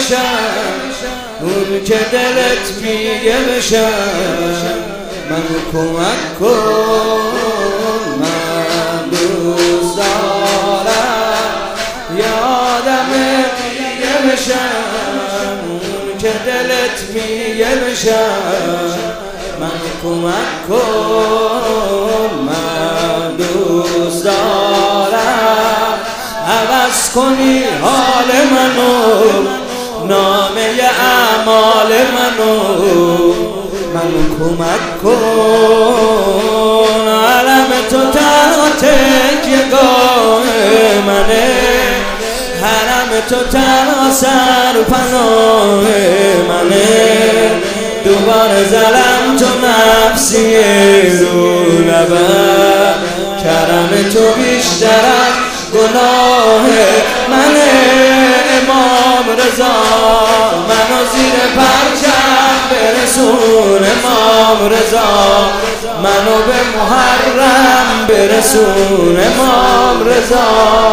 بشم، اون که دلت میگه بشم. منو کمک کن، من دوست دارم یادمت میگه بشم، اون که دلت میگه بشم. منو کمک کن، من دوست دارم عوض کنی حال منو، نامه اعمال منو کمک کن. علم تو تنها تکیه‌گاه منه، حرم تو تنها سرپناه منه. دوباره زلم تو نفسی رو لبم، کرم تو بیشتر از گناه منه. امام رضا منو زیر پرچم برسون، امام رضا منو به محرم برسون، امام رضا